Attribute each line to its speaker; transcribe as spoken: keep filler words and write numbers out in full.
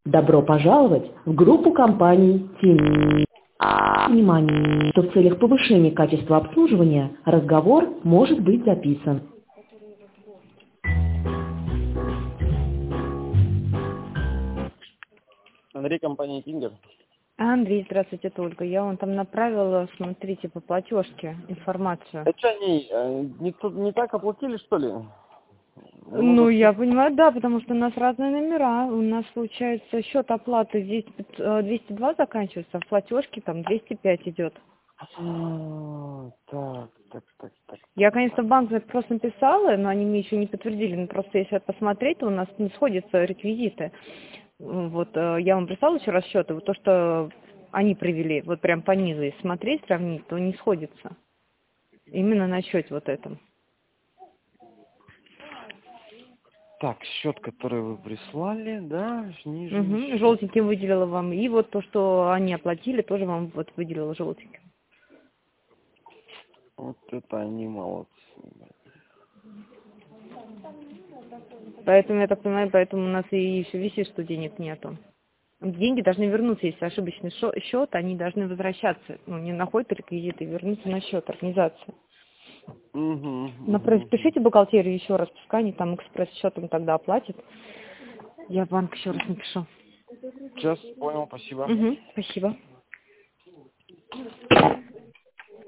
Speaker 1: Добро пожаловать в группу компаний Team. Внимание, что в целях повышения качества обслуживания разговор может быть записан.
Speaker 2: Андрей, компания Тингер.
Speaker 3: Андрей, здравствуйте, это Ольга. Я вам там направила, смотрите, по платежке информацию.
Speaker 2: А что они э, не, тут не так оплатили, что ли?
Speaker 3: Ну, я понимаю, да, потому что у нас разные номера. У нас, получается, счет оплаты здесь двести два заканчивается, а в платежке там двести пять идет.
Speaker 2: А, так, так, так, так.
Speaker 3: Я, конечно, в банк просто написала, но они мне еще не подтвердили. Но просто если посмотреть, то у нас не сходятся реквизиты. Вот э, я вам прислала еще раз счеты, вот то, что они привели, вот прям по низу, если смотреть, сравнить, то не сходится. Именно на счете вот этом.
Speaker 2: Так, счет, который вы прислали, да, ниже.
Speaker 3: Угу. Желтеньким выделила вам. И вот то, что они оплатили, тоже вам вот выделила желтеньким.
Speaker 2: Вот это они молодцы.
Speaker 3: Поэтому, я так понимаю, поэтому у нас и еще висит, что денег нету. Деньги должны вернуться, если ошибочный счет, они должны возвращаться. Ну, не находят реквизиты и вернуться на счет организации.
Speaker 2: Угу,
Speaker 3: Но
Speaker 2: угу.
Speaker 3: пишите бухгалтерию еще раз, пускай они там экспресс-счетом тогда оплатят. Я в банк еще раз напишу.
Speaker 2: Сейчас понял, спасибо.
Speaker 3: Угу, спасибо.